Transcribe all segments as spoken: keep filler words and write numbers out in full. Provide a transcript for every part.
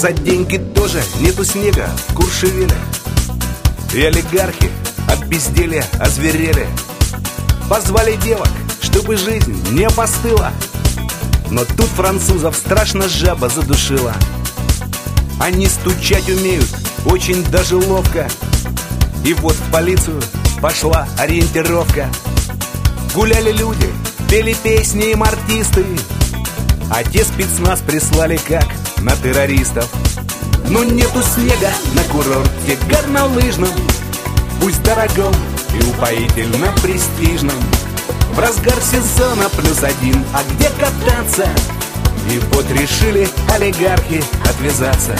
за деньги тоже нету снега в Куршевеле. И олигархи от безделья озверели. Позвали девок, чтобы жизнь не постыла. Но тут французов страшно жаба задушила. Они стучать умеют очень даже ловко. И вот в полицию пошла ориентировка. Гуляли люди, пели песни им артисты, а те спецназ прислали как на террористов. Но нету снега на курорте горнолыжном, пусть дорогом и упоительно престижном. В разгар сезона плюс один, а где кататься? И вот решили олигархи отвязаться.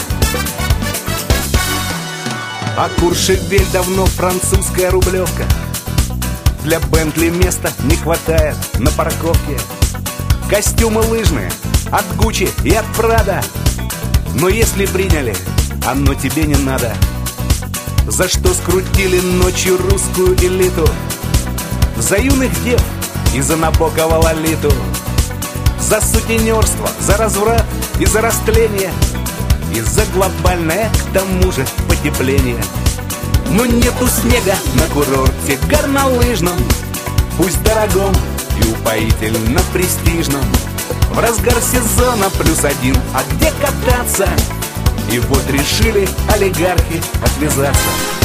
А Куршевель давно французская рублевка. Для Бентли места не хватает на парковке. Костюмы лыжные от Гуччи и от Прада. Но если приняли, оно тебе не надо. За что скрутили ночью русскую элиту? За юных дев и за Набокова Лолиту. За сутенерство, за разврат и за растление, и за глобальное, к тому же, потепление. Но нету снега на курорте горнолыжном, пусть дорогом и упоительно престижном. В разгар сезона плюс один, а где кататься? И вот решили олигархи отвязаться.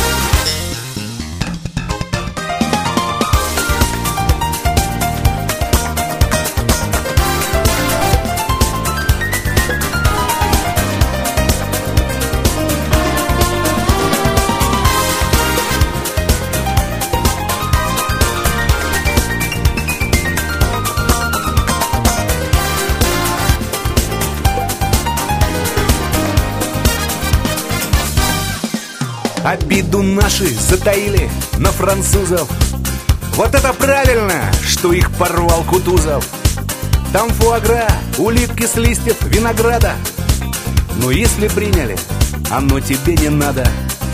Обиду наши затаили на французов. Вот это правильно, что их порвал Кутузов. Там фуагра, улитки с листьев винограда. Но если приняли, оно тебе не надо.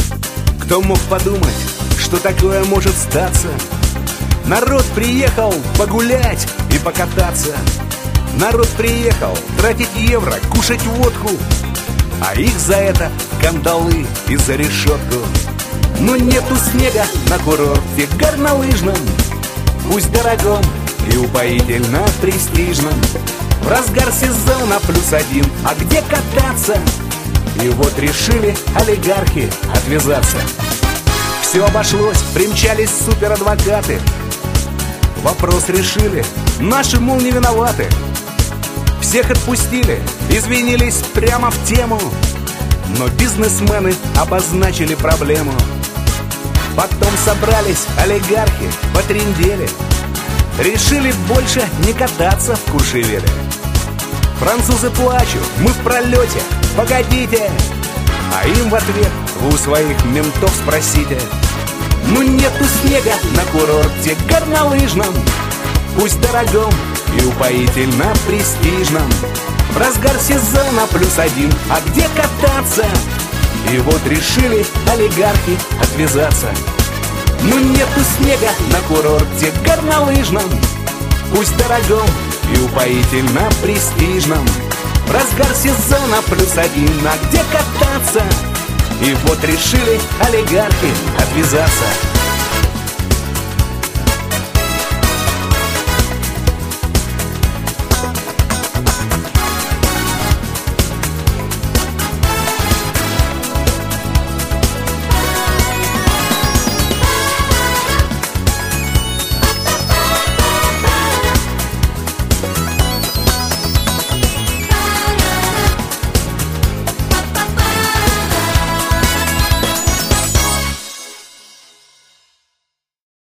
Кто мог подумать, что такое может статься? Народ приехал погулять и покататься. Народ приехал тратить евро, кушать водку, а их за это кандалы и за решетку. Но нету снега на курорте горнолыжном, пусть дорогом и упоительно престижном. В разгар сезона плюс один, а где кататься? И вот решили олигархи отвязаться. Все обошлось, примчались суперадвокаты. Вопрос решили, наши, мол, не виноваты. Всех отпустили, извинились прямо в тему. Но бизнесмены обозначили проблему. Потом собрались олигархи, потрындели, решили больше не кататься в Куршевеле. Французы плачут, мы в пролете, погодите. А им в ответ: вы у своих ментов спросите. Ну нету снега на курорте горнолыжном, пусть дорогом и упоительно престижном. В разгар сезона плюс один, а где кататься? И вот решили олигархи отвязаться. Ну нету снега на курорте горнолыжном, пусть дорогом и упоительно престижном. В разгар сезона плюс один, а где кататься? И вот решили олигархи отвязаться.